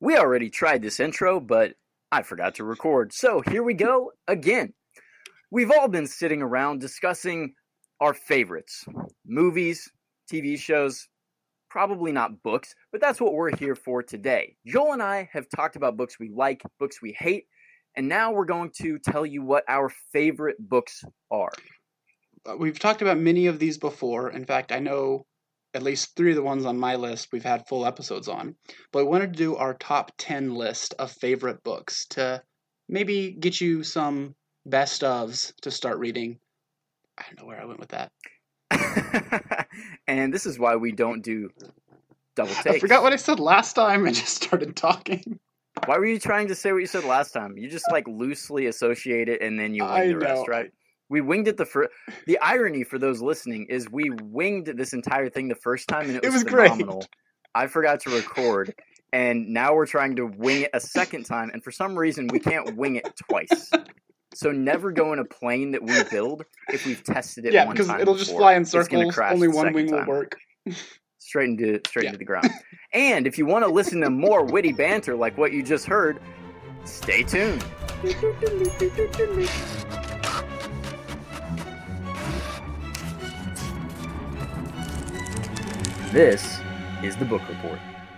We already tried this intro, but I forgot to record. So here we go again. We've all been sitting around discussing our favorites. Movies, TV shows, probably not books, but that's what we're here for today. Joel and I have talked about books we like, books we hate, and now we're going to tell you what our favorite books are. We've talked about many of these before. In fact, I know at least 3 of the ones on my list we've had full episodes on. But I wanted to do our top 10 list of favorite books to maybe get you some best ofs to start reading. I don't know where I went with that. And this is why we don't do double takes. I forgot what I said last time and just started talking. Why were you trying to say what you said last time? You just loosely associate it and then you wing the rest, right? We winged it the irony for those listening is we winged this entire thing the first time and it was phenomenal. Great. I forgot to record and now we're trying to wing it a second time and for some reason we can't wing it twice. So never go in a plane that we build if we've tested it one time. Yeah, because it'll just fly in circles. Only one wing will work. Straight into the ground. And if you want to listen to more witty banter like what you just heard, stay tuned. This is the book report.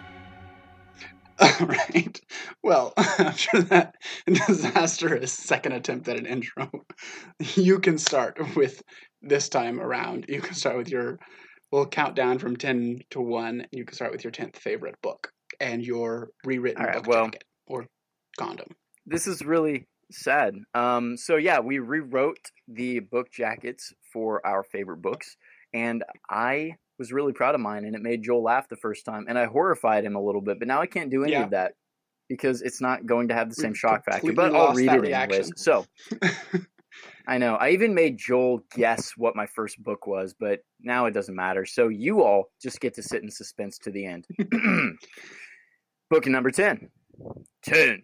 All right. Well, after that disastrous second attempt at an intro, you can start with this time around. You can start with we'll count down from 10 to 1, and you can start with your 10th favorite book and your rewritten book jacket or condom. This is really sad. We rewrote the book jackets for our favorite books, and I was really proud of mine, and it made Joel laugh the first time, and I horrified him a little bit, but now I can't do any of that because it's not going to have the same shock factor, but I'll read it anyways. So, I know. I even made Joel guess what my first book was, but now it doesn't matter. So you all just get to sit in suspense to the end. Book number 10. 10.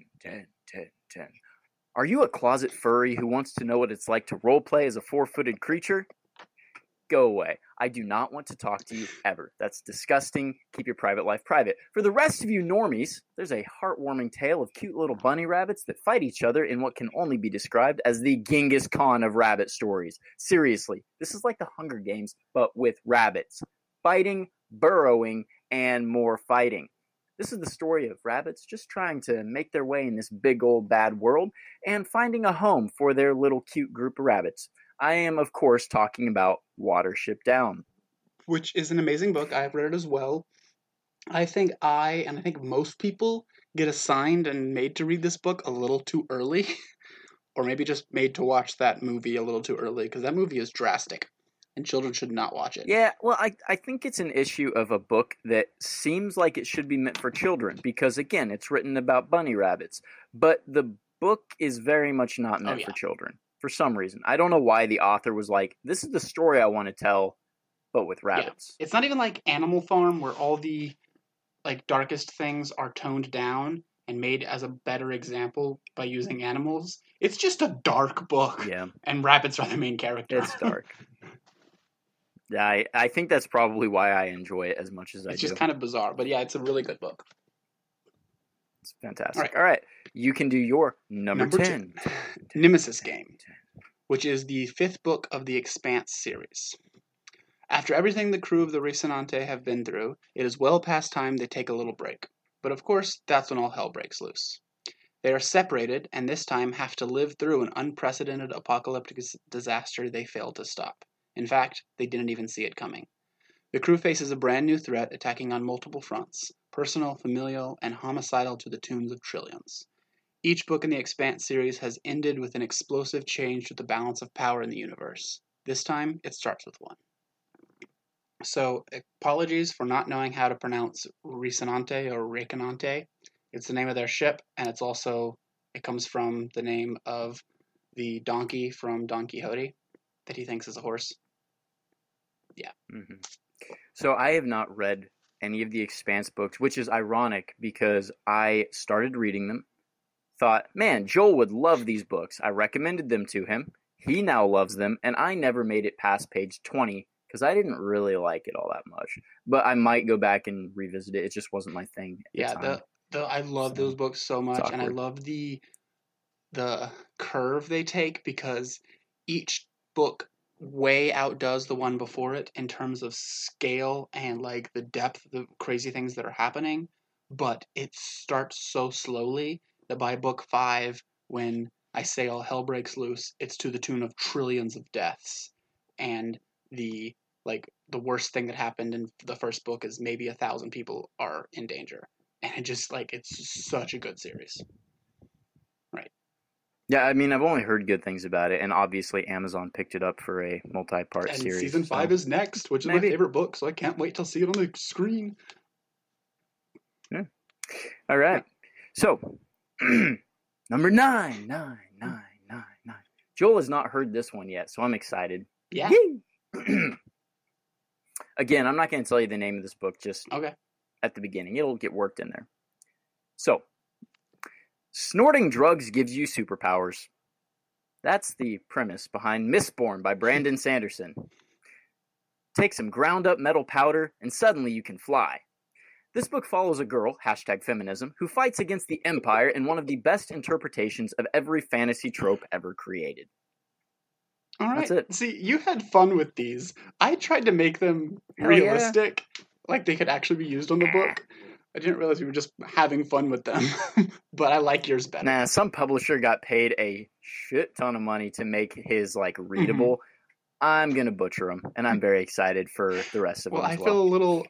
Are you a closet furry who wants to know what it's like to roleplay as a 4-footed creature? Go away. I do not want to talk to you ever. That's disgusting. Keep your private life private. For the rest of you normies, there's a heartwarming tale of cute little bunny rabbits that fight each other in what can only be described as the Genghis Khan of rabbit stories. Seriously, this is like the Hunger Games, but with rabbits. Fighting, burrowing, and more fighting. This is the story of rabbits just trying to make their way in this big old bad world and finding a home for their little cute group of rabbits. I am, of course, talking about Watership Down. Which is an amazing book. I've read it as well. I think I think most people get assigned and made to read this book a little too early. Or maybe just made to watch that movie a little too early, because that movie is drastic. And children should not watch it. Yeah, well, I think it's an issue of a book that seems like it should be meant for children. Because, again, it's written about bunny rabbits. But the book is very much not meant for children. For some reason. I don't know why the author was like, this is the story I want to tell, but with rabbits. Yeah. It's not even like Animal Farm where all the darkest things are toned down and made as a better example by using animals. It's just a dark book. Yeah. And rabbits are the main character. It's dark. Yeah, I think that's probably why I enjoy it as much as I do. It's just kind of bizarre, but yeah, it's a really good book. It's fantastic. All right. You can do your number 10. Nemesis Game, which is the 5th book of the Expanse series. After everything the crew of the Rocinante have been through, it is well past time they take a little break. But of course, that's when all hell breaks loose. They are separated, and this time have to live through an unprecedented apocalyptic disaster they failed to stop. In fact, they didn't even see it coming. The crew faces a brand new threat attacking on multiple fronts, personal, familial, and homicidal to the tunes of trillions. Each book in the Expanse series has ended with an explosive change to the balance of power in the universe. This time, it starts with one. So, apologies for not knowing how to pronounce Rocinante or Recanante. It's the name of their ship, and it comes from the name of the donkey from Don Quixote that he thinks is a horse. Yeah. Mm-hmm. So I have not read any of the Expanse books, which is ironic because I started reading them, thought, man, Joel would love these books. I recommended them to him. He now loves them, and I never made it past page 20 because I didn't really like it all that much. But I might go back and revisit it. It just wasn't my thing at the time. I love So, those books so much, and I awkward. love the curve they take because each book way outdoes the one before it in terms of scale and like the depth of the crazy things that are happening, but it starts so slowly that by book 5, when I say all hell breaks loose, it's to the tune of trillions of deaths, and the the worst thing that happened in the first book is maybe 1,000 people are in danger, and it just like it's such a good series. Right. Yeah, I mean, I've only heard good things about it, and obviously Amazon picked it up for a multi-part And series. season 5 So is next, which is my maybe. favorite book, so I can't wait to see it on the screen. Yeah. All right. So number 9, 9, 9, 9, 9. Joel has not heard this one yet, so I'm excited. Yeah. Again, I'm not going to tell you the name of this book just Okay. at the beginning. It'll get worked in there. So, snorting drugs gives you superpowers. That's the premise behind Mistborn by Brandon Sanderson. Take some ground up metal powder and suddenly you can fly. This book follows a girl, #feminism, who fights against the Empire in one of the best interpretations of every fantasy trope ever created. All right. That's it. See, you had fun with these. I tried to make them Hell realistic, like they could actually be used on the book. I didn't realize we were just having fun with them, but I like yours better. Nah, some publisher got paid a shit ton of money to make his like readable. Mm-hmm. I'm gonna butcher them, and I'm very excited for the rest of them. Well, I feel a little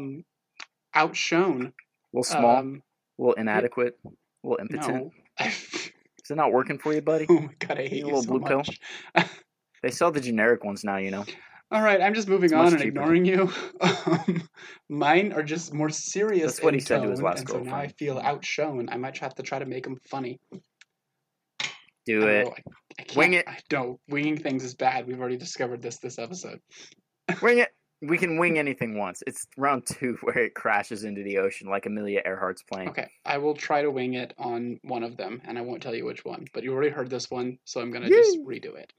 outshone. A little small, a little inadequate, a little impotent. No. Is it not working for you, buddy? Oh my god, I hate you little so blue much. Pill? They sell the generic ones now, you know. All right, I'm just moving on and ignoring you. Mine are just more serious. That's what he said to his last and girlfriend. So now I feel outshone. I might have to try to make them funny. Do it. I can't. Wing it. Winging things is bad. We've already discovered this episode. Wing it. We can wing anything once. It's round 2 where it crashes into the ocean like Amelia Earhart's plane. Okay, I will try to wing it on one of them, and I won't tell you which one. But you already heard this one, so I'm going to just redo it.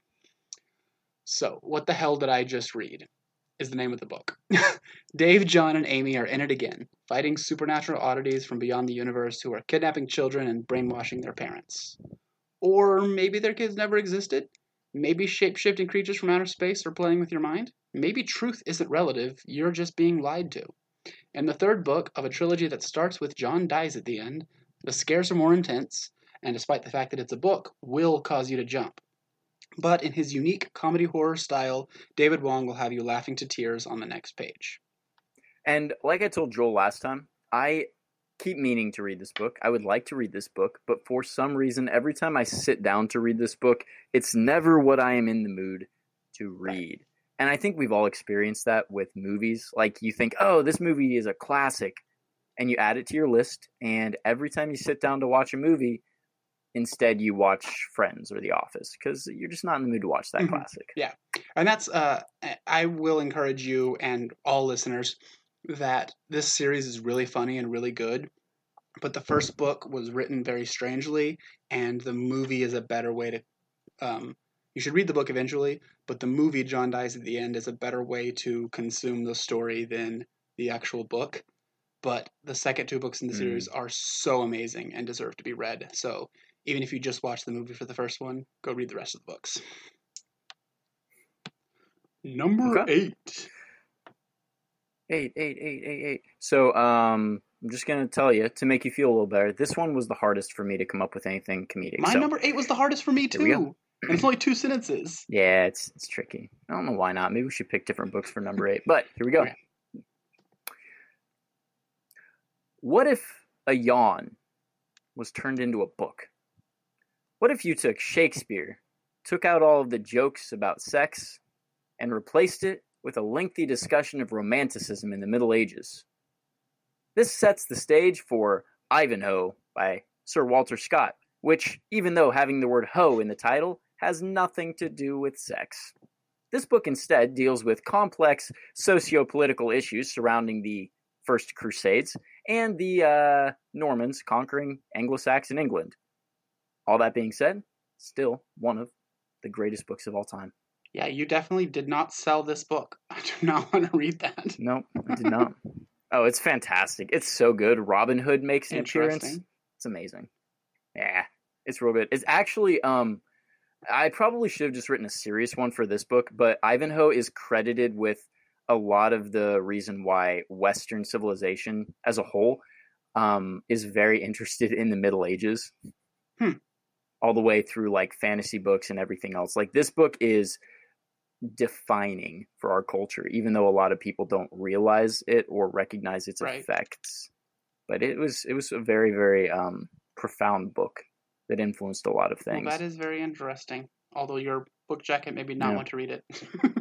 So, what the hell did I just read? Is the name of the book. Dave, John, and Amy are in it again, fighting supernatural oddities from beyond the universe who are kidnapping children and brainwashing their parents. Or maybe their kids never existed? Maybe shape-shifting creatures from outer space are playing with your mind? Maybe truth isn't relative, you're just being lied to. In the third book of a trilogy that starts with John dies at the end, the scares are more intense, and despite the fact that it's a book, will cause you to jump. But in his unique comedy horror style, David Wong will have you laughing to tears on the next page. And like I told Joel last time, I keep meaning to read this book. I would like to read this book, but for some reason, every time I sit down to read this book, it's never what I am in the mood to read. Right. And I think we've all experienced that with movies. Like you think, oh, this movie is a classic, and you add it to your list, and every time you sit down to watch a movie, instead you watch Friends or The Office because you're just not in the mood to watch that classic. Yeah. And that's, I will encourage you and all listeners that this series is really funny and really good, but the first book was written very strangely, and the movie is a better way to, you should read the book eventually, but the movie John Dies at the End is a better way to consume the story than the actual book. But the second 2 books in the series are so amazing and deserve to be read. So even if you just watch the movie for the first one, go read the rest of the books. Number 8. 8. So, I'm just going to tell you, to make you feel a little better, this one was the hardest for me to come up with anything comedic. My number 8 was the hardest for me, too. And it's only 2 sentences. Yeah, it's tricky. I don't know why not. Maybe we should pick different books for number 8. But here we go. Okay. What if a yawn was turned into a book? What if you took Shakespeare, took out all of the jokes about sex, and replaced it with a lengthy discussion of romanticism in the Middle Ages? This sets the stage for Ivanhoe by Sir Walter Scott, which, even though having the word hoe in the title, has nothing to do with sex. This book instead deals with complex socio-political issues surrounding the First Crusades and the Normans conquering Anglo-Saxon England. All that being said, still one of the greatest books of all time. Yeah, you definitely did not sell this book. I do not want to read that. No, I did not. Oh, it's fantastic. It's so good. Robin Hood makes an appearance. Interesting. It's amazing. Yeah, it's real good. It's actually I probably should have just written a serious one for this book, but Ivanhoe is credited with a lot of the reason why Western civilization as a whole is very interested in the Middle Ages. All the way through like fantasy books and everything else. Like this book is defining for our culture, even though a lot of people don't realize it or recognize its effects. But it was a very, very profound book that influenced a lot of things. Well, that is very interesting. Although your book jacket made me not want to read it.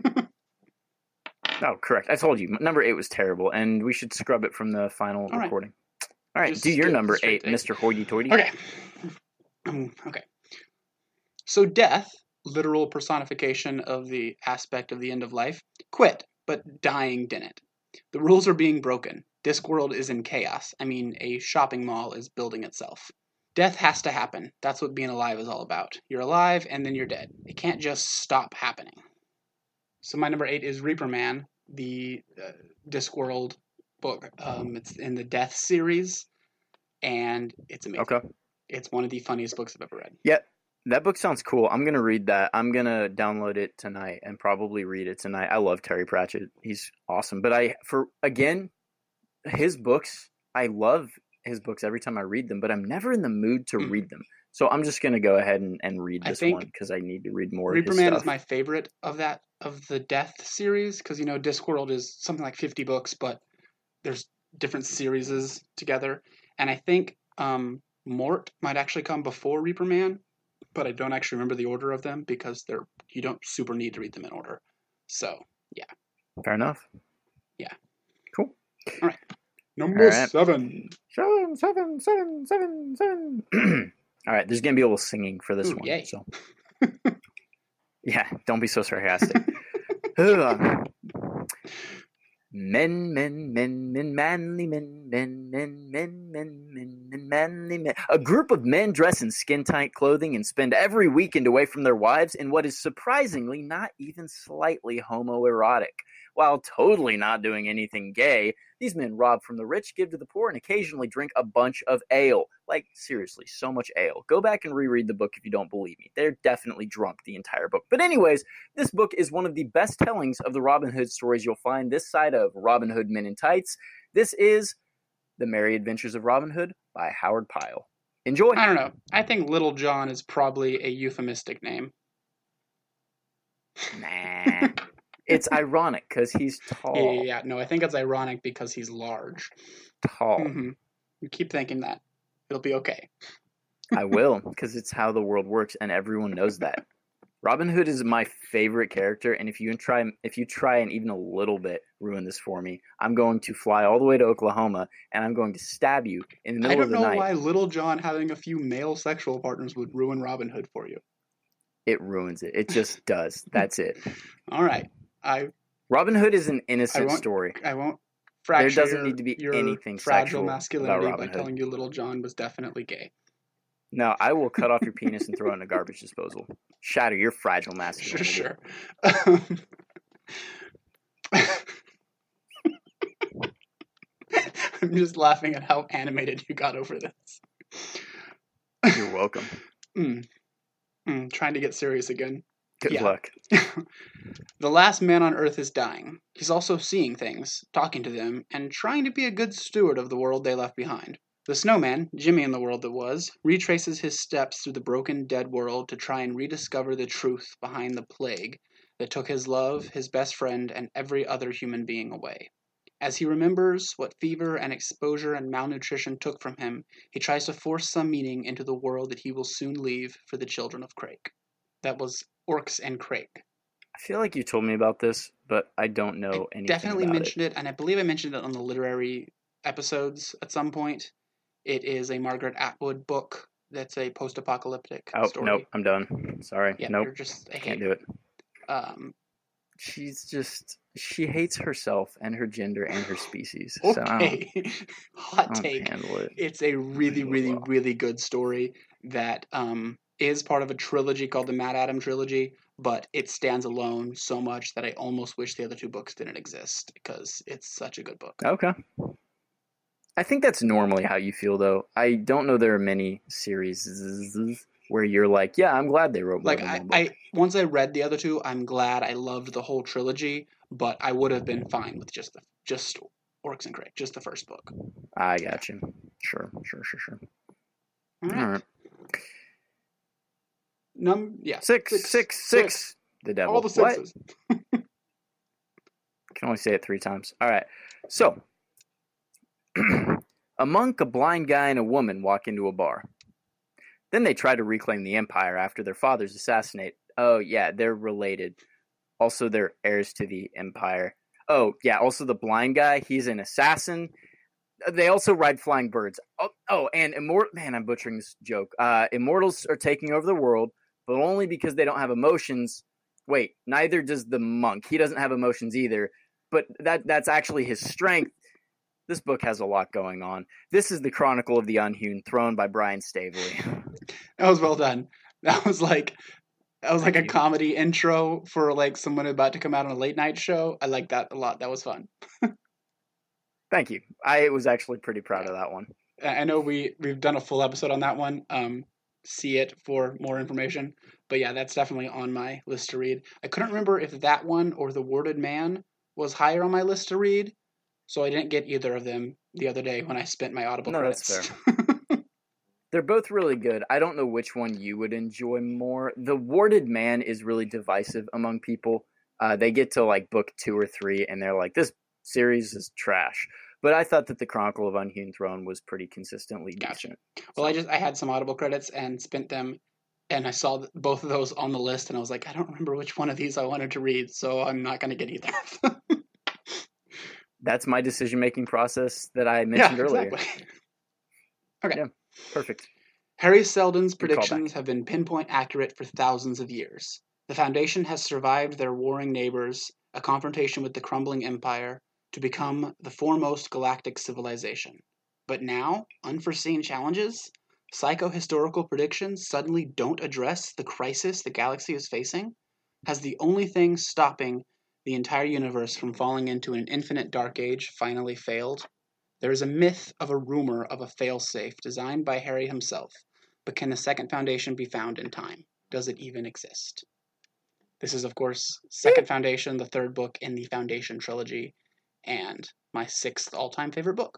Oh, correct. I told you number 8 was terrible, and we should scrub it from the final recording. All right, just do your number 8, Mr. Hoity-Toity. Okay. Okay. So death, literal personification of the aspect of the end of life, quit, but dying didn't. The rules are being broken. Discworld is in chaos. I mean, a shopping mall is building itself. Death has to happen. That's what being alive is all about. You're alive, and then you're dead. It can't just stop happening. So my number 8 is Reaper Man, the Discworld book. It's in the Death series, and it's amazing. Okay. It's one of the funniest books I've ever read. Yep. That book sounds cool. I'm going to read that. I'm going to download it tonight and probably read it tonight. I love Terry Pratchett. He's awesome. But his books, I love his books every time I read them, but I'm never in the mood to read them. So I'm just going to go ahead and read this one because I need to read more of his stuff. Reaper Man is my favorite of the Death series because, Discworld is something like 50 books, but there's different series together. And I think Mort might actually come before Reaper Man, but I don't actually remember the order of them because you don't super need to read them in order. So, yeah. Fair enough. Yeah. Cool. All right. Number 7. 7. All right, there's going to be a little singing for this one. Yay. So. Yeah, don't be so sarcastic. Men, manly men, manly men. A group of men dress in skin-tight clothing and spend every weekend away from their wives in what is surprisingly not even slightly homoerotic. While totally not doing anything gay, these men rob from the rich, give to the poor, and occasionally drink a bunch of ale. Like, seriously, so much ale. Go back and reread the book if you don't believe me. They're definitely drunk the entire book. But anyways, this book is one of the best tellings of the Robin Hood stories you'll find this side of Robin Hood Men in Tights. This is The Merry Adventures of Robin Hood by Howard Pyle. Enjoy. I don't know. I think Little John is probably a euphemistic name. Nah. It's ironic because he's tall. Yeah. No, I think it's ironic because he's large. Tall. Mm-hmm. You keep thinking that. It'll be okay. I will, because it's how the world works, and everyone knows that. Robin Hood is my favorite character, and if you try and even a little bit ruin this for me, I'm going to fly all the way to Oklahoma, and I'm going to stab you in the middle of the night. I don't know why Little John having a few male sexual partners would ruin Robin Hood for you. It ruins it. It just does. That's it. All right. Robin Hood is an innocent story. I won't fracture there doesn't need to be anything fragile sexual masculinity about Robin by Hood. telling you Little John was definitely gay. No, I will cut off your penis and throw it in a garbage disposal. Shatter your fragile masculinity. Sure. I'm just laughing at how animated you got over this. You're welcome. Trying to get serious again. Good luck. The last man on Earth is dying. He's also seeing things, talking to them, and trying to be a good steward of the world they left behind. The snowman, Jimmy in the world that was, retraces his steps through the broken, dead world to try and rediscover the truth behind the plague that took his love, his best friend, and every other human being away. As he remembers what fever and exposure and malnutrition took from him, he tries to force some meaning into the world that he will soon leave for the children of Crake. That was Orcs and Crake. I feel like you told me about this, but I don't know anything definitely about mentioned it, and I believe I mentioned it on the literary episodes at some point. It is a Margaret Atwood book that's a post-apocalyptic story. Nope, I'm done. Sorry. Yeah, nope. You're just I can't do it. She hates herself and her gender and her species. Okay. So Hot take. Handle it. It's a really, really, really good story that is part of a trilogy called the Mad Adam Trilogy, but it stands alone so much that I almost wish the other two books didn't exist because it's such a good book. Okay. I think that's normally how you feel, though. I don't know there are many series where you're like, yeah, I'm glad they wrote more Like than one I book. once I read the other two, I'm glad I loved the whole trilogy, but I would have been fine with just Orcs and Crake, just the first book. I Yeah. got you. Sure. All All right. right. Yeah. Six. The devil. All the What? sixes. Can only say it 3 times. All right. So, a monk, a blind guy, and a woman walk into a bar. Then they try to reclaim the empire after their fathers assassinate. Oh, yeah, they're related. Also, they're heirs to the empire. Oh, yeah, also the blind guy, he's an assassin. They also ride flying birds. And man, I'm butchering this joke. Immortals are taking over the world, but only because they don't have emotions. Wait, neither does the monk. He doesn't have emotions either, but that's actually his strength. This book has a lot going on. This is the Chronicle of the Unhewn Throne by Brian Staveley. That was well done. That was like Thank a you. comedy intro for like someone about to come out on a late night show. I like that a lot. That was fun. Thank you. I was actually pretty proud Yeah. of that one. I know we've done a full episode on that one. See it for more information. But yeah, that's definitely on my list to read. I couldn't remember if that one or The Worded Man was higher on my list to read, so I didn't get either of them the other day when I spent my Audible No, that's credits. fair. They're both really good. I don't know which one you would enjoy more. The Warded Man is really divisive among people. They get to like book 2 or 3 and they're like, this series is trash. But I thought that the Chronicle of Unhewn Throne was pretty consistently Gotcha. decent. Well, So I had some Audible credits and spent them, and I saw both of those on the list, and I was like, I don't remember which one of these I wanted to read, so I'm not going to get either. that's my decision making process that I Yeah, mentioned earlier. exactly. Okay. Yeah, perfect. Harry Seldon's Good predictions callback. have been pinpoint accurate for thousands of years. The Foundation has survived their warring neighbors, a confrontation with the crumbling empire, to become the foremost galactic civilization. But now, unforeseen challenges, psycho-historical predictions suddenly don't address the crisis the galaxy is facing? Has the only thing stopping the entire universe from falling into an infinite dark age finally failed? There is a myth of a rumor of a failsafe designed by Harry himself, but can the second foundation be found in time? Does it even exist? This is, of course, Second Foundation, the third book in the Foundation trilogy, and my 6th all-time favorite book.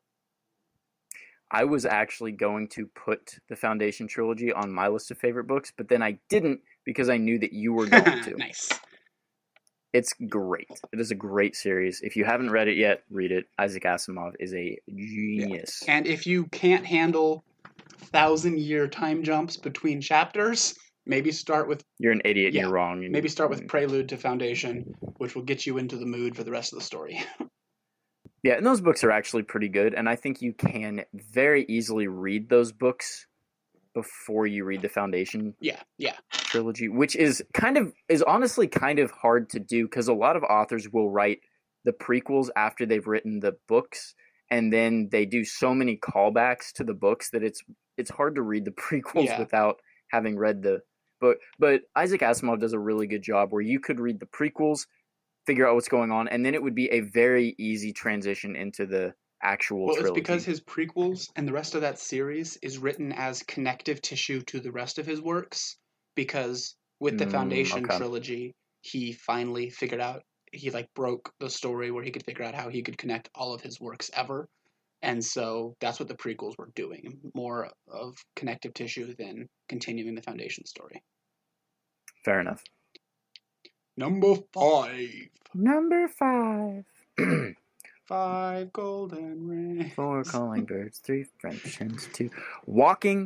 I was actually going to put the Foundation trilogy on my list of favorite books, but then I didn't because I knew that you were going to. Nice. It's great. It is a great series. If you haven't read it yet, read it. Isaac Asimov is a genius. Yeah. And if you can't handle 1,000-year time jumps between chapters, maybe start with You're an idiot and you're wrong. Maybe start with Prelude to Foundation, which will get you into the mood for the rest of the story. Yeah, and those books are actually pretty good, and I think you can very easily read those books before you read the Foundation trilogy, which is honestly kind of hard to do because a lot of authors will write the prequels after they've written the books, and then they do so many callbacks to the books that it's hard to read the prequels without having read the book. But Isaac Asimov does a really good job where you could read the prequels, figure out what's going on, and then it would be a very easy transition into the actual trilogy. Well, it's because his prequels and the rest of that series is written as connective tissue to the rest of his works, because with the Foundation trilogy, he finally figured out, he like broke the story where he could figure out how he could connect all of his works ever. And so that's what the prequels were doing, more of connective tissue than continuing the Foundation story. Fair enough. Number 5. Number 5. 5 golden rings. 4 calling birds, 3 French hens, 2 walking,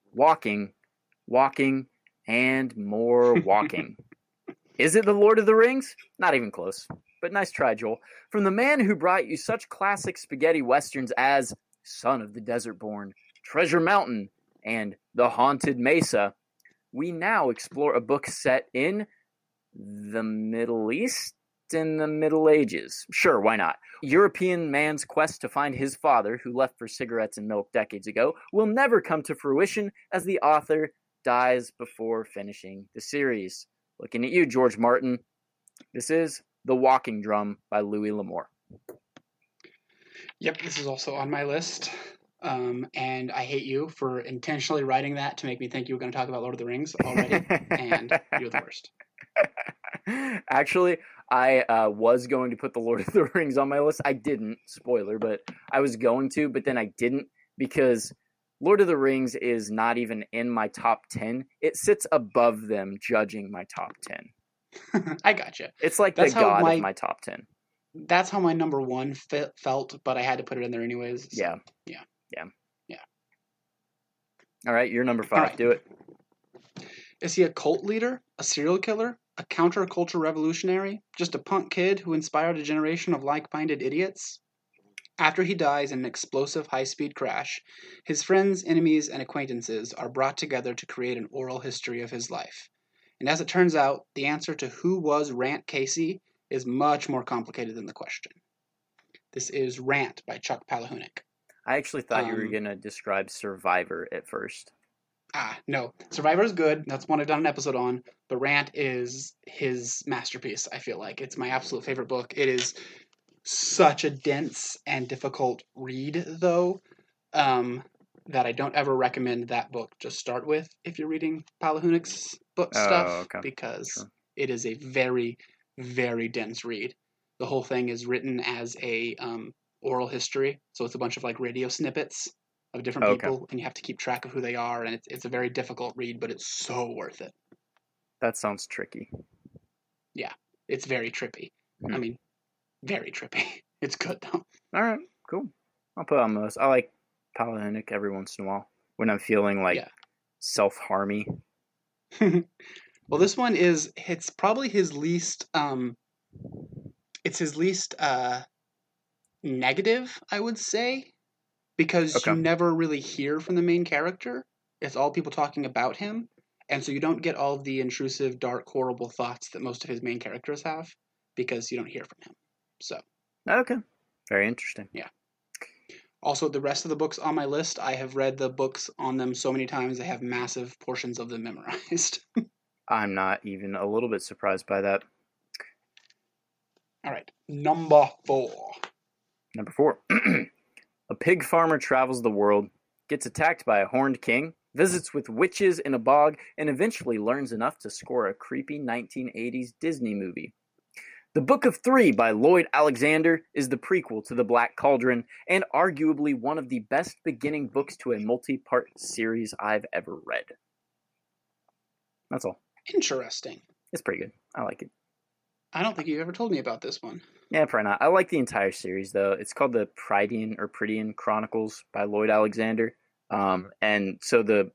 and more walking. Is it the Lord of the Rings? Not even close. But nice try, Joel. From the man who brought you such classic spaghetti westerns as Son of the Desert Born, Treasure Mountain, and The Haunted Mesa, we now explore a book set in the Middle East in the Middle Ages. Sure, why not? European man's quest to find his father, who left for cigarettes and milk decades ago, will never come to fruition as the author dies before finishing the series. Looking at you, George Martin. This is The Walking Drum by Louis L'Amour. Yep, this is also on my list. And I hate you for intentionally writing that to make me think you were going to talk about Lord of the Rings already, and you're the worst. Actually, I was going to put the Lord of the Rings on my list. I didn't, spoiler, but I was going to, but then I didn't because Lord of the Rings is not even in my top 10. It sits above them judging my top 10. I gotcha. It's like That's the how god my of my top 10. that's how my number one felt, but I had to put it in there anyways. So, Yeah. yeah. All right, you're number 5. All right. Do it. Is he a cult leader, a serial killer, a counterculture revolutionary, just a punk kid who inspired a generation of like-minded idiots? After he dies in an explosive high-speed crash, his friends, enemies, and acquaintances are brought together to create an oral history of his life. And as it turns out, the answer to who was Rant Casey is much more complicated than the question. This is Rant by Chuck Palahniuk. I actually thought you were going to describe Survivor at first. No. Survivor is good. That's one I've done an episode on. But Rant is his masterpiece, I feel like. It's my absolute favorite book. It is such a dense and difficult read, though, that I don't ever recommend that book to start with if you're reading Palahniuk's book stuff, okay. because Sure. it is a very, very dense read. The whole thing is written as a oral history, so it's a bunch of like radio snippets of different people, and you have to keep track of who they are, and it's a very difficult read, but it's so worth it. That sounds tricky. Yeah, it's very trippy. I mean, very trippy. It's good though. All right, cool. I'll put it on my list. I like Palahniuk every once in a while when I'm feeling like self-harmy. Well, this one it's probably his least negative, I would say, because you never really hear from the main character. It's all people talking about him, and so you don't get all of the intrusive, dark, horrible thoughts that most of his main characters have, because you don't hear from him. So okay, very interesting. Yeah. Also, the rest of the books on my list, I have read the books on them so many times, I have massive portions of them memorized. I'm not even a little bit surprised by that. All right, number 4. Number 4. A pig farmer travels the world, gets attacked by a horned king, visits with witches in a bog, and eventually learns enough to score a creepy 1980s Disney movie. The Book of Three by Lloyd Alexander is the prequel to The Black Cauldron and arguably one of the best beginning books to a multi-part series I've ever read. That's all. Interesting. It's pretty good. I like it. I don't think you ever told me about this one. Yeah, probably not. I like the entire series, though. It's called the Prydian Chronicles by Lloyd Alexander. And so the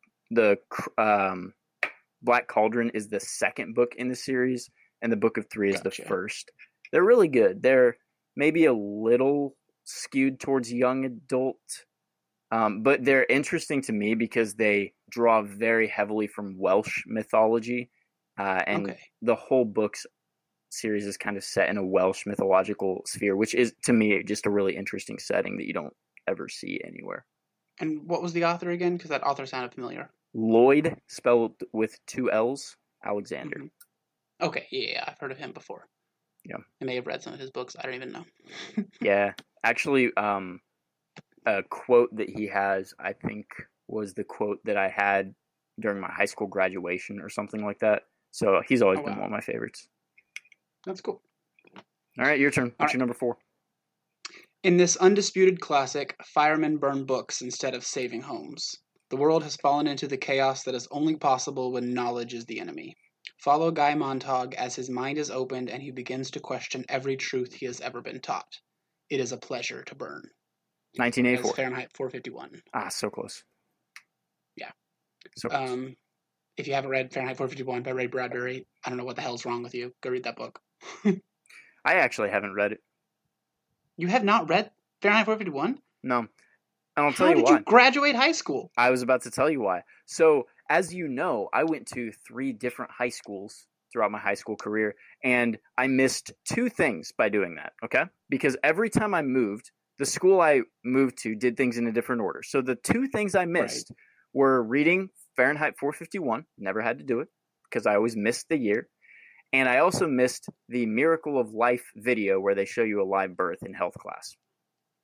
Black Cauldron is the second book in the series, and the Book of Three is the first. They're really good. They're maybe a little skewed towards young adult, but they're interesting to me because they draw very heavily from Welsh mythology, and the whole book's series is kind of set in a Welsh mythological sphere, which is, to me, just a really interesting setting that you don't ever see anywhere. And what was the author again? Because that author sounded familiar. Lloyd, spelled with 2 L's, Alexander. Mm-hmm. Okay, yeah, I've heard of him before. Yeah. I may have read some of his books. I don't even know. Yeah. Actually, a quote that he has, I think, was the quote that I had during my high school graduation or something like that. So he's always been one of my favorites. That's cool. All right, your turn. What's your number 4? In this undisputed classic, firemen burn books instead of saving homes. The world has fallen into the chaos that is only possible when knowledge is the enemy. Follow Guy Montag as his mind is opened and he begins to question every truth he has ever been taught. It is a pleasure to burn. 1984. Fahrenheit 451. So close. Yeah. So close. If you haven't read Fahrenheit 451 by Ray Bradbury, I don't know what the hell's wrong with you. Go read that book. I actually haven't read it. You have not read Fahrenheit 451? No. And I'll tell you why. How did you graduate high school? I was about to tell you why. So, as you know, I went to 3 different high schools throughout my high school career, and I missed 2 things by doing that, okay? Because every time I moved, the school I moved to did things in a different order. So the 2 things I missed were reading Fahrenheit 451, never had to do it, because I always missed the year. And I also missed the Miracle of Life video where they show you a live birth in health class.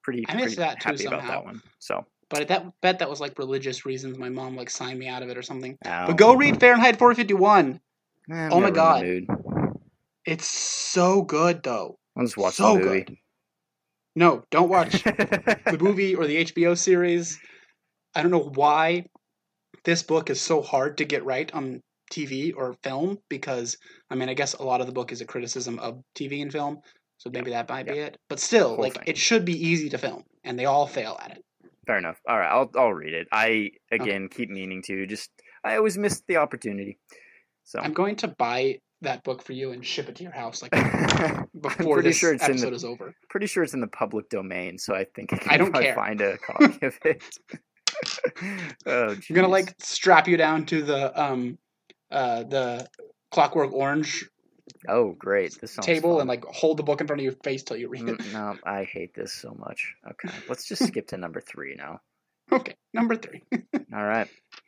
pretty I missed that too happy about somehow. that one. So, But I bet that was like religious reasons. My mom like signed me out of it or something. oh, But go read Fahrenheit 451. I'm Oh my never God. in the mood. It's so good though. I'll just watch So the movie. good. No, don't watch the movie or the HBO series. I don't know why this book is so hard to get right on TV or film because I mean I guess a lot of the book is a criticism of TV and film, so maybe that might be it. But still, Whole like thing. it should be easy to film, and they all fail at it. Fair enough. All right, I'll read it. I again keep meaning to. Just I always miss the opportunity. So I'm going to buy that book for you and ship it to your house like before pretty this sure it's episode is over. Pretty sure it's in the public domain, so I think I can I don't probably care. find a copy of it. Oh, I'm gonna like strap you down to the Clockwork Orange oh great, this sounds table fun. and like hold the book in front of your face till you read it. No, I hate this so much. Okay, let's just skip to number 3 now. Okay, number 3. All right.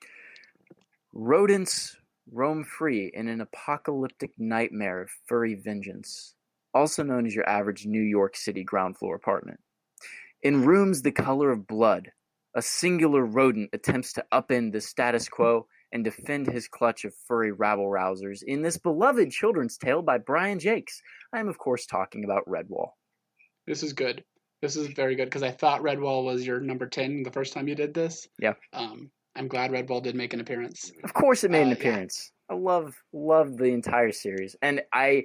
Rodents roam free in an apocalyptic nightmare of furry vengeance, also known as your average New York City ground floor apartment. In rooms the color of blood, a singular rodent attempts to upend the status quo and defend his clutch of furry rabble-rousers in this beloved children's tale by Brian Jakes. I am, of course, talking about Redwall. This is good. This is very good because I thought Redwall was your number 10 the first time you did this. Yeah. I'm glad Redwall did make an appearance. Of course it made an appearance. Yeah. I love the entire series. And I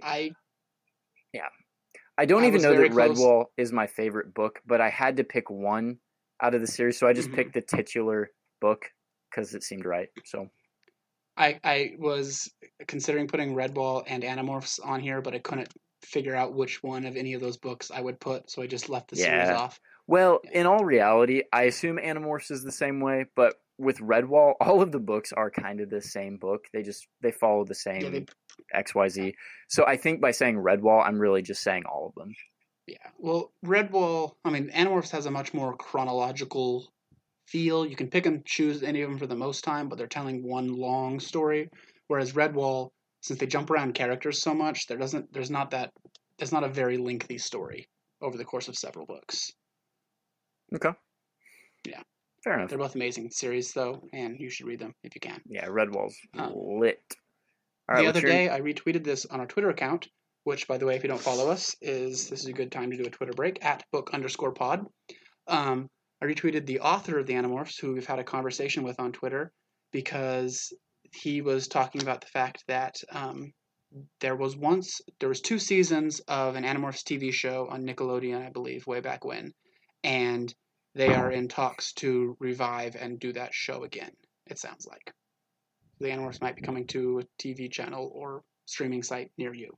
don't even know that Redwall is my favorite book, but I had to pick one out of the series, so I just picked the titular book because it seemed right. So I was considering putting Redwall and Animorphs on here, but I couldn't figure out which one of any of those books I would put, so I just left the series off. Well, in all reality, I assume Animorphs is the same way, but with Redwall, all of the books are kind of the same book. They follow the same XYZ. So I think by saying Redwall, I'm really just saying all of them. Yeah. Well, Redwall, I mean, Animorphs has a much more chronological feel. You can pick and choose any of them for the most time, but they're telling one long story. Whereas Redwall, since they jump around characters so much, there's not a very lengthy story over the course of several books. Okay. Yeah. Fair enough. They're both amazing series, though, and you should read them if you can. Yeah, Redwall's lit. All right, the other day, I retweeted this on our Twitter account, which, by the way, if you don't follow us, this is a good time to do a Twitter break, @book_pod. I retweeted the author of the Animorphs, who we've had a conversation with on Twitter, because he was talking about the fact that there was 2 seasons of an Animorphs TV show on Nickelodeon, I believe, way back when, and they are in talks to revive and do that show again, it sounds like. The Animorphs might be coming to a TV channel or streaming site near you.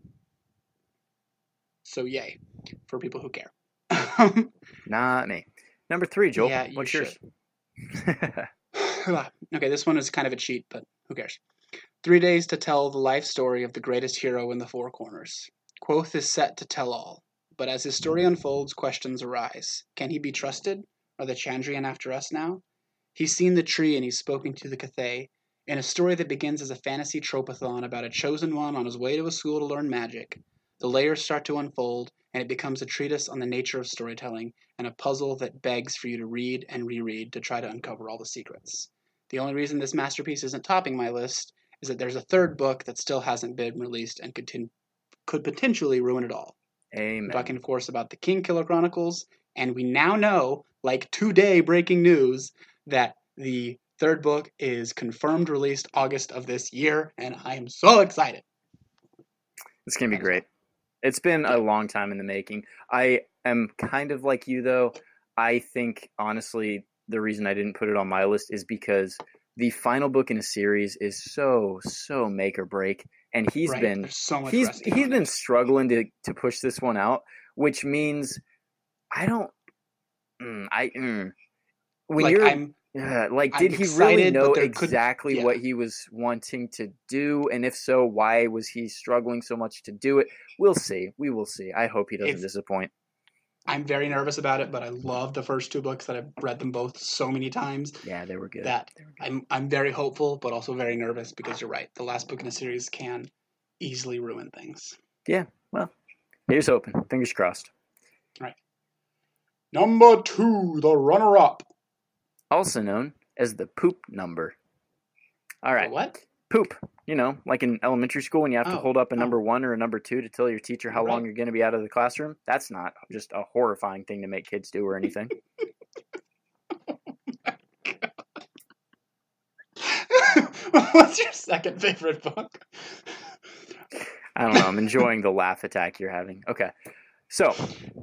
So yay, for people who care. Not me. Number 3, Joel. Yeah, what's yours? Okay, this one is kind of a cheat, but who cares? 3 days to tell the life story of the greatest hero in the Four Corners. Quoth is set to tell all, but as his story unfolds, questions arise. Can he be trusted? Are the Chandrian after us now? He's seen the tree and he's spoken to the Cathay, in a story that begins as a fantasy tropathon about a chosen one on his way to a school to learn magic. The layers start to unfold, and it becomes a treatise on the nature of storytelling, and a puzzle that begs for you to read and reread to try to uncover all the secrets. The only reason this masterpiece isn't topping my list is that there's a third book that still hasn't been released and could potentially ruin it all. Amen. I'm talking, of course, about the Kingkiller Chronicles, and we now know, like today breaking news, that the third book is confirmed released August of this year, and I am so excited. It's going to be great. It's been a long time in the making. I am kind of like you, though. I think, honestly, the reason I didn't put it on my list is because the final book in a series is so make or break, and he's been struggling to push this one out, which means I don't. Did he really know exactly what he was wanting to do? And if so, why was he struggling so much to do it? We'll see. We will see. I hope he doesn't disappoint. I'm very nervous about it, but I love the first 2 books that I've read them both so many times. Yeah, they were good. I'm very hopeful, but also very nervous because you're right. The last book in a series can easily ruin things. Yeah, well, here's hoping. Fingers crossed. Right. Number 2, the runner-up. Also known as the poop number. All right. The what? Poop. You know, like in elementary school when you have to hold up a number 1 or a number 2 to tell your teacher how long you're going to be out of the classroom. That's not just a horrifying thing to make kids do or anything. What's your second favorite book? I don't know. I'm enjoying the laugh attack you're having. Okay. So,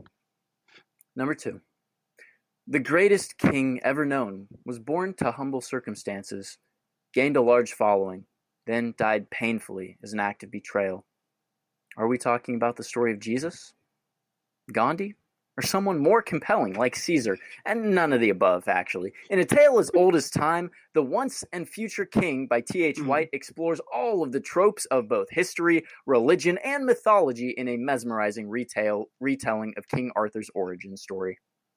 number 2. The greatest king ever known was born to humble circumstances, gained a large following, then died painfully as an act of betrayal. Are we talking about the story of Jesus? Gandhi? Or someone more compelling like Caesar? And none of the above, actually. In a tale as old as time, The Once and Future King by T.H. White explores all of the tropes of both history, religion, and mythology in a mesmerizing retelling of King Arthur's origin story.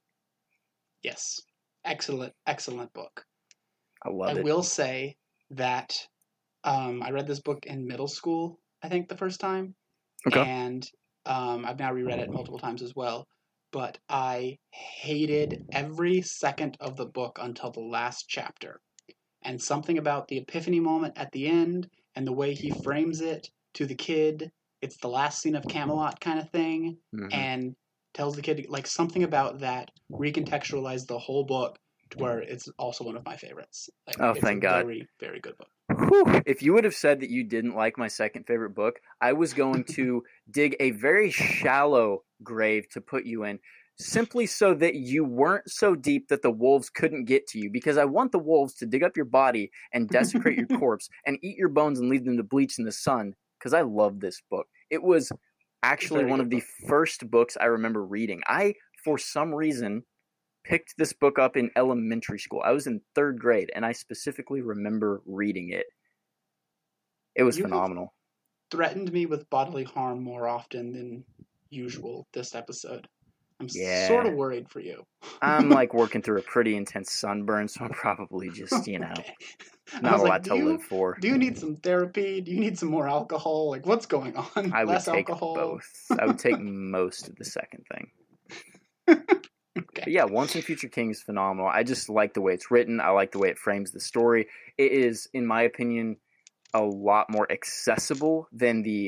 Yes. Excellent, excellent book. I love it. I will say that I read this book in middle school, I think, the first time. Okay. And I've now reread it multiple times as well. But I hated every second of the book until the last chapter. And something about the epiphany moment at the end and the way he frames it to the kid, it's the last scene of Camelot kind of thing, and tells the kid, like, something about that recontextualized the whole book to where it's also one of my favorites. Like, oh, thank God. Very, very good book. Whew. If you would have said that you didn't like my second favorite book, I was going to dig a very shallow grave to put you in, simply so that you weren't so deep that the wolves couldn't get to you, because I want the wolves to dig up your body and desecrate your corpse and eat your bones and leave them to bleach in the sun, because I love this book. It was actually one of the first books I remember reading. I, for some reason, picked this book up in elementary school. I was in 3rd grade, and I specifically remember reading it. It was phenomenal. Threatened me with bodily harm more often than usual this episode. I'm sort of worried for you. I'm like working through a pretty intense sunburn, so I'm probably just, you know, not a lot to live for. Do you need some therapy? Do you need some more alcohol? Like, what's going on? I would take alcohol? both. I would take most of the second thing. Okay. But yeah, Once and Future King is phenomenal. I just like the way it's written. I like the way it frames the story. It is, in my opinion, a lot more accessible than the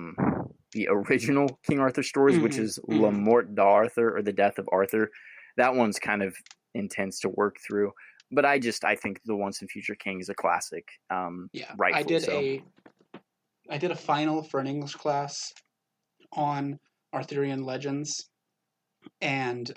original King Arthur stories, which is La Mort d'Arthur, or The Death of Arthur. That one's kind of intense to work through. But I think The Once and Future King is a classic. I did a final for an English class on Arthurian legends, and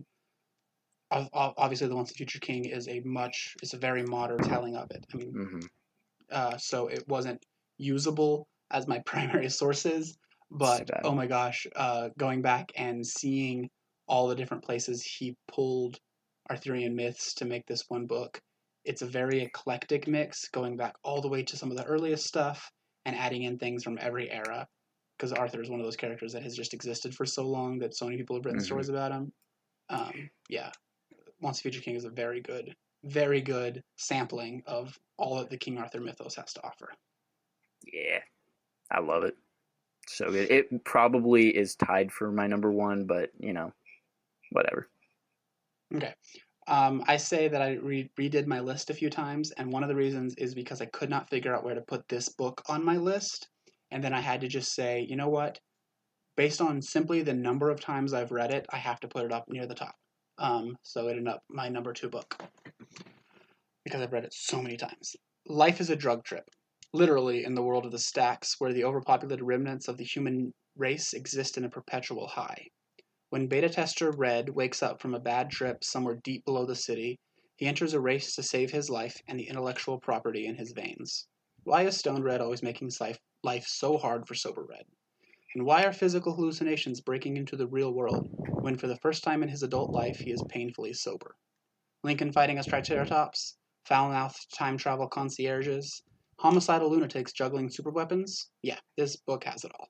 obviously The Once and Future King is a very modern telling of it. I mean, so it wasn't usable as my primary sources, but oh my gosh, going back and seeing all the different places he pulled Arthurian myths to make this one book, it's a very eclectic mix, going back all the way to some of the earliest stuff and adding in things from every era, because Arthur is one of those characters that has just existed for so long that so many people have written stories about him. Yeah, Once and Future King is a very good sampling of all that the King Arthur mythos has to offer. Yeah, I love it. So good. It probably is tied for my number 1, but, you know, whatever. Okay. I say that I redid my list a few times, and one of the reasons is because I could not figure out where to put this book on my list, and then I had to just say, you know what? Based on simply the number of times I've read it, I have to put it up near the top. So it ended up my number 2 book, because I've read it so many times. Life is a drug trip, literally in the world of the stacks, where the overpopulated remnants of the human race exist in a perpetual high. When beta tester Red wakes up from a bad trip somewhere deep below the city, he enters a race to save his life and the intellectual property in his veins. Why is Stoned Red always making life so hard for Sober Red? And why are physical hallucinations breaking into the real world when for the first time in his adult life he is painfully sober? Lincoln fighting a Triceratops? Foul-mouthed time travel concierges? Homicidal lunatics juggling superweapons? Yeah, this book has it all.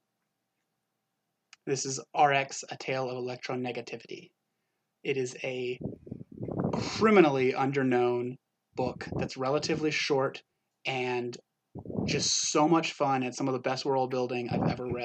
This is RX, A Tale of Electronegativity. It is a criminally underknown book that's relatively short and just so much fun. It's some of the best world building I've ever read.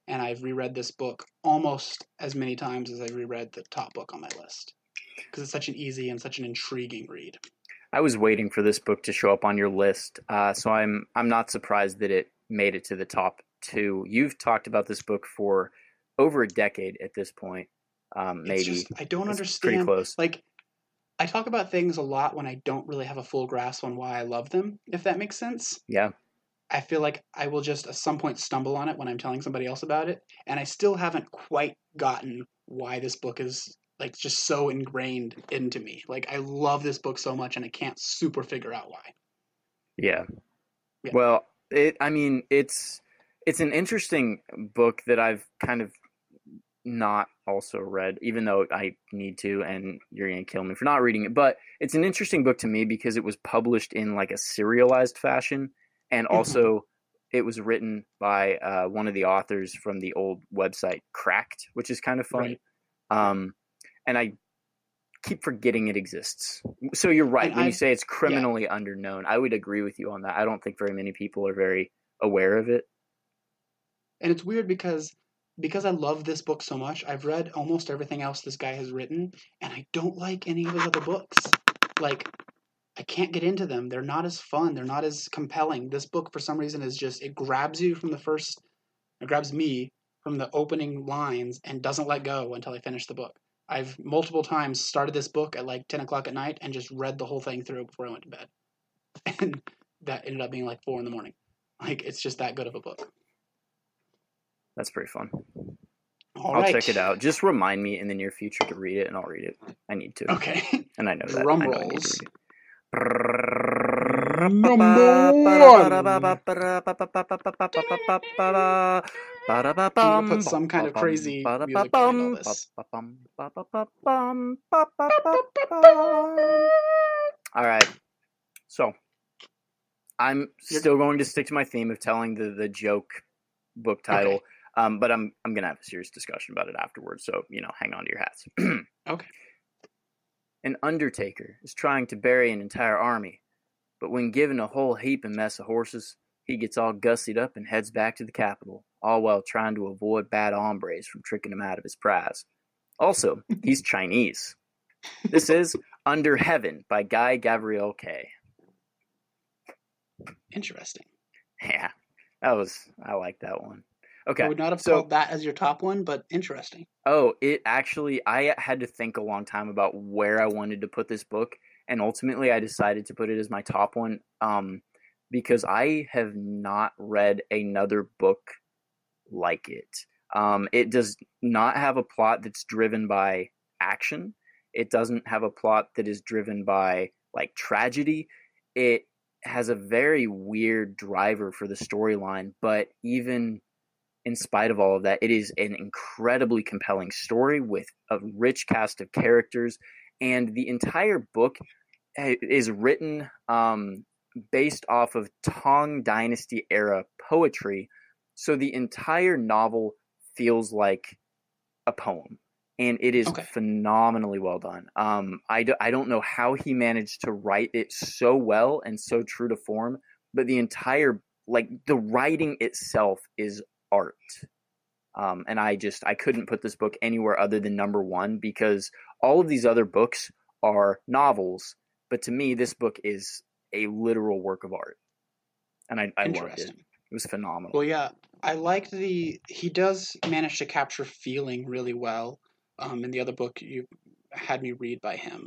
and I've reread this book almost as many times as I reread the top book on my list because it's such an easy and such an intriguing read. I was waiting for this book to show up on your list, so I'm not surprised that it made it to the top 2. You've talked about this book for over a decade at this point, maybe. It's just, I don't It's understand. pretty close. Like, I talk about things a lot when I don't really have a full grasp on why I love them, if that makes sense. Yeah. I feel like I will just at some point stumble on it when I'm telling somebody else about it, and I still haven't quite gotten why this book is like just so ingrained into me. Like I love this book so much, and I can't super figure out why. Yeah. Yeah. Well, it's an interesting book that I've kind of not also read, even though I need to, and you're gonna kill me for not reading it. But it's an interesting book to me because it was published in like a serialized fashion, and also it was written by one of the authors from the old website Cracked, which is kind of fun. Right. And I keep forgetting it exists. So you're right And when you say it's criminally underknown. I would agree with you on that. I don't think very many people are very aware of it. And it's weird because I love this book so much, I've read almost everything else this guy has written, and I don't like any of his other books. Like, I can't get into them. They're not as fun. They're not as compelling. This book, for some reason, is just, it grabs you from it grabs me from the opening lines and doesn't let go until I finish the book. I've multiple times started this book at like 10 o'clock at night and just read the whole thing through before I went to bed. And that ended up being like 4 a.m. Like, it's just that good of a book. That's pretty fun. I'll check it out. Just remind me in the near future to read it, and I'll read it. I need to. Okay. And I know that. Drum I know rolls. I need to read it. I'm gonna put some kind of crazy music behind all this. All right. So I'm still going to stick to my theme of telling the joke book title. Okay. But I'm gonna have a serious discussion about it afterwards. So hang on to your hats. Okay. An undertaker is trying to bury an entire army, but when given a whole heap and mess of horses, he gets all gussied up and heads back to the capital, all while trying to avoid bad hombres from tricking him out of his prize. Also, he's Chinese. This is Under Heaven by Guy Gavriel Kay. Interesting. Yeah, I like that one. Okay. I would not have called that as your top one, but interesting. Oh, I had to think a long time about where I wanted to put this book, and ultimately I decided to put it as my top one, because I have not read another book like it. It does not have a plot that's driven by action. It doesn't have a plot that is driven by like tragedy. It has a very weird driver for the storyline, but even in spite of all of that, it is an incredibly compelling story with a rich cast of characters, and the entire book is written based off of Tang Dynasty era poetry, so the entire novel feels like a poem, and it is phenomenally well done. I don't know how he managed to write it so well and so true to form, but the entire, like, the writing itself is art. And I couldn't put this book anywhere other than number one, because all of these other books are novels, but to me this book is a literal work of art, and I loved it. It was phenomenal. Well, yeah, I liked he does manage to capture feeling really well. In the other book you had me read by him,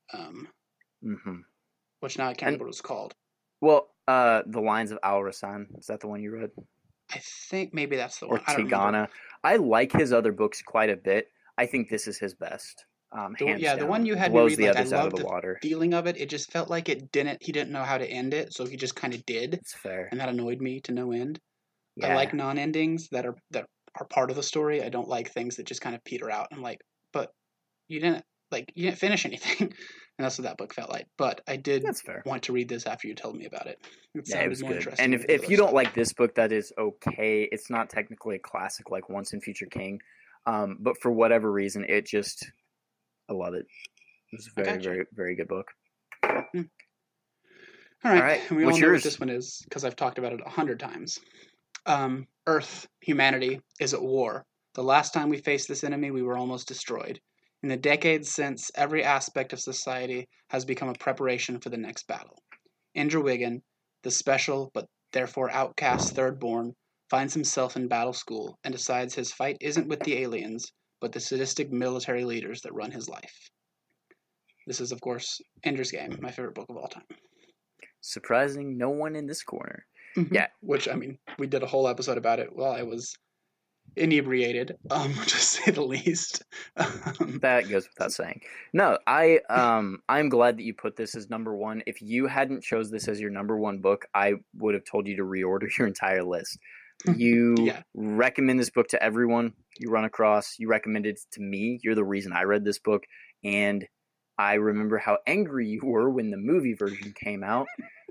which now I can't remember what it was called. Well, The Lines of Al Rassan, is that the one you read? I think maybe that's the one. Or Tigana. I like his other books quite a bit. I think this is his best. The one you had me read, like, I loved the feeling of it. It just felt like he didn't know how to end it, so he just kind of did. It's fair. And that annoyed me to no end. Yeah. I like non-endings that are part of the story. I don't like things that just kind of peter out. I'm like, but you didn't finish anything. And that's what that book felt like. But I did want to read this after you told me about it. It was good. And if you don't like this book, that is okay. It's not technically a classic like Once and Future King. But for whatever reason, I love it. It was a very, very, very good book. All right. And we all know what this one is because I've talked about it 100 times. Earth, humanity, is at war. The last time we faced this enemy, we were almost destroyed. In the decades since, every aspect of society has become a preparation for the next battle. Indra Wiggin, the special but therefore outcast thirdborn, finds himself in battle school and decides his fight isn't with the aliens, but the sadistic military leaders that run his life. This is, of course, Ender's Game, my favorite book of all time. Surprising no one in this corner. Yeah. Which, I mean, we did a whole episode about it while I was inebriated, to say the least. That goes without saying. No, I'm glad that you put this as number one. If you hadn't chose this as your number one book, I would have told you to reorder your entire list. You recommend this book to everyone you run across. You recommend it to me. You're the reason I read this book. And I remember how angry you were when the movie version came out.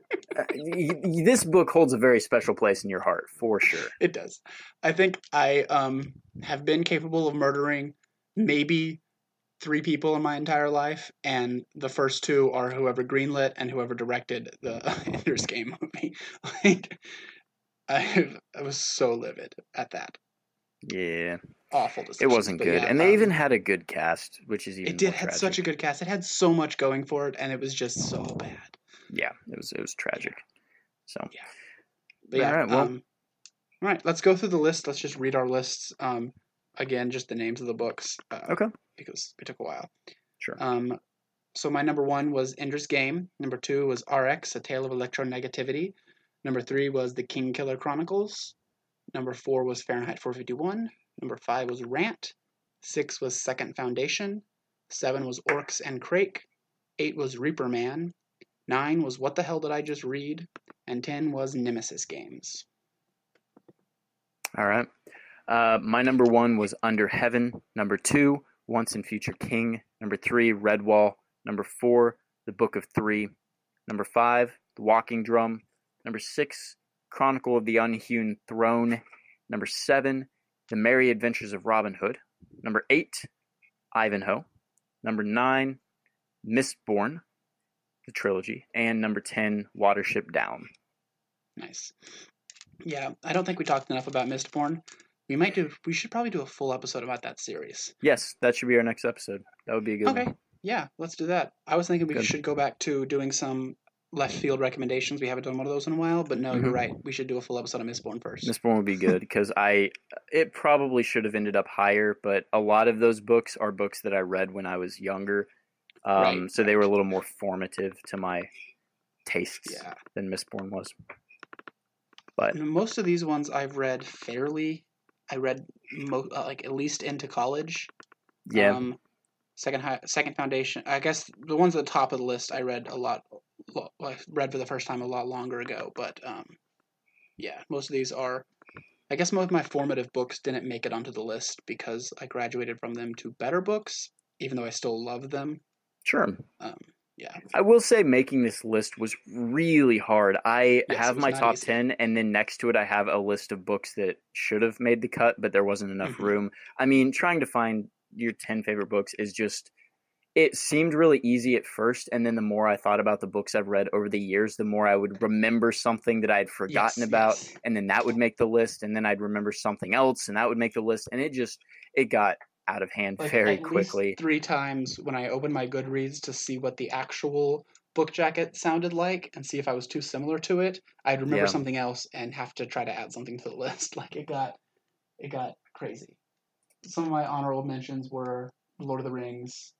This book holds a very special place in your heart, for sure. It does. I think I have been capable of murdering maybe 3 people in my entire life, and the first 2 are whoever greenlit and whoever directed the Ender's Game movie. Like, I was so livid at that. Yeah. Awful decision. It wasn't good. And they even had a good cast, which is even more had tragic. such a good cast. It had so much going for it, and it was just so bad. Yeah, it was tragic. So yeah, but yeah. All right, let's go through the list. Let's just read our lists. Again, just the names of the books. Okay. Because it took a while. Sure. So my number 1 was Ender's Game. Number 2 was RX: A Tale of Electronegativity. Number 3 was The Kingkiller Chronicles. Number 4 was Fahrenheit 451. Number 5 was Rant. 6 was Second Foundation. 7 was Orcs and Crake. 8 was Reaper Man. 9 was What the Hell Did I Just Read? And 10 was Nemesis Games. All right. My number 1 was Under Heaven. Number 2, Once and Future King. Number 3, Redwall. Number 4, The Book of Three. Number 5, The Walking Drum. Number 6, Chronicle of the Unhewn Throne. Number 7, The Merry Adventures of Robin Hood. Number 8, Ivanhoe. Number 9, Mistborn, the trilogy. And number 10, Watership Down. Nice. Yeah, I don't think we talked enough about Mistborn. We should probably do a full episode about that series. Yes, that should be our next episode. That would be a good one. Okay, yeah, let's do that. I was thinking we should go back to doing some left field recommendations. We haven't done one of those in a while, but no, you're right. We should do a full episode of Mistborn first. Mistborn would be good because it probably should have ended up higher, but a lot of those books are books that I read when I was younger. So they were a little more formative to my tastes than Mistborn was. But most of these ones I've read fairly. I read like at least into college. Yeah. Second Foundation. I guess the ones at the top of the list I read a lot. I read for the first time a lot longer ago. But yeah, most of these are. I guess most of my formative books didn't make it onto the list because I graduated from them to better books, even though I still love them. Sure. Yeah. I will say making this list was really hard. I have my top 10, and then next to it I have a list of books that should have made the cut, but there wasn't enough room. I mean, trying to find your 10 favorite books is just, it seemed really easy at first, and then the more I thought about the books I've read over the years, the more I would remember something that I'd forgotten about, and then that would make the list, and then I'd remember something else, and that would make the list, and it got out of hand very quickly. Least 3 times when I opened my Goodreads to see what the actual book jacket sounded like and see if I was too similar to it, I'd remember something else and have to try to add something to the list. Like it got crazy. Some of my honorable mentions were Lord of the Rings,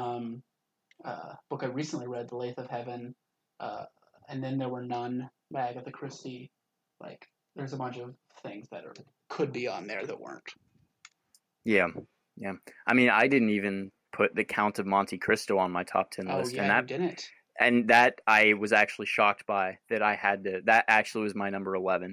book I recently read, The Lathe of Heaven, and then there were None by Agatha Christie. Like there's a bunch of things that could be on there that weren't. Yeah. Yeah, I mean, I didn't even put The Count of Monte Cristo on my top 10 list. Yeah, you didn't. And that I was actually shocked by, that I had to, that actually was my number 11.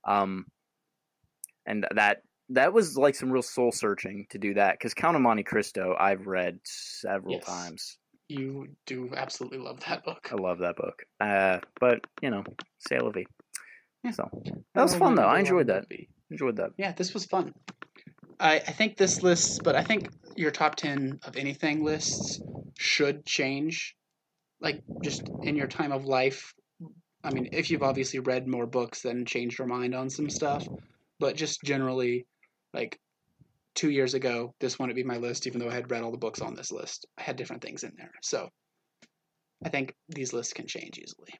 And that was like some real soul searching to do that, because Count of Monte Cristo I've read several times. You do absolutely love that book. I love that book. But, c'est la vie. Yeah. So, that was fun though. I enjoyed that. Yeah, this was fun. I think this list, but I think your top 10 of anything lists should change, like just in your time of life, I mean, if you've obviously read more books then changed your mind on some stuff, but just generally, like 2 years ago, this wouldn't be my list, even though I had read all the books on this list. I had different things in there. So I think these lists can change easily.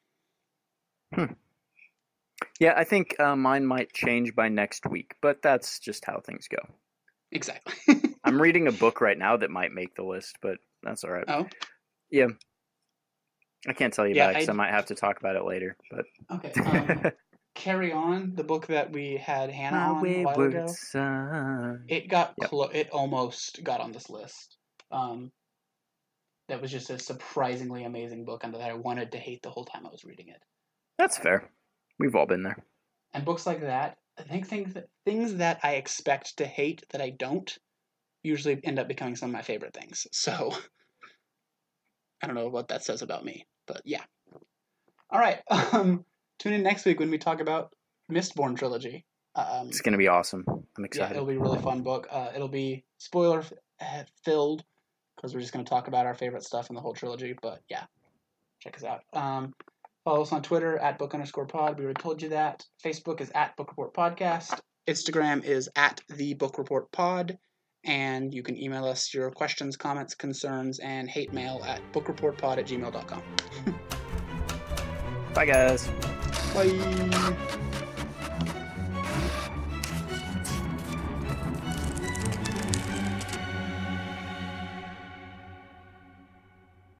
Yeah, I think mine might change by next week, but that's just how things go. Exactly. I'm reading a book right now that might make the list, but that's all right. Oh, Yeah. I can't tell you Yeah, about it because I might have to talk about it later. But okay. Carry On, the book that we had Hannah My on a while wayward ago. son. It got Yep. it almost got on this list. That was just a surprisingly amazing book, and that I wanted to hate the whole time I was reading it. That's fair. We've all been there. And books like that, I think things that I expect to hate that I don't usually end up becoming some of my favorite things. So I don't know what that says about me, but yeah. All right. Tune in next week when we talk about Mistborn trilogy. It's going to be awesome. I'm Yeah, excited. it'll be a really fun book. It'll be spoiler filled because we're just going to talk about our favorite stuff in the whole trilogy. But yeah, check us out. Follow us on Twitter at @book_pod. We already told you that. Facebook is @BookReportPodcast. Instagram is @TheBookReportPod. And you can email us your questions, comments, concerns, and hate mail at bookreportpod@gmail.com. Bye, guys. Bye.